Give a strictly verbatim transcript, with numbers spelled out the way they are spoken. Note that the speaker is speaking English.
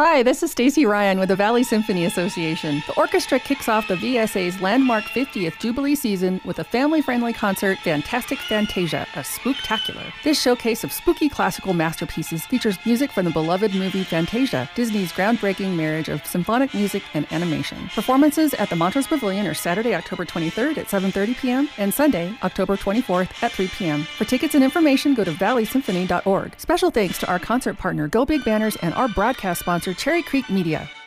Hi, this is Stacy Ryan with the Valley Symphony Association. The orchestra kicks off the V S A's landmark fiftieth Jubilee season with a family-friendly concert, Fantastic Fantasia, a spooktacular. This showcase of spooky classical masterpieces features music from the beloved movie Fantasia, Disney's groundbreaking marriage of symphonic music and animation. Performances at the Montrose Pavilion are Saturday, October twenty-third at seven thirty p.m. and Sunday, October twenty-fourth at three p.m. For tickets and information, go to valley symphony dot org. Special thanks to our concert partner, Go Big Banners, and our broadcast sponsor, Cherry Creek Media.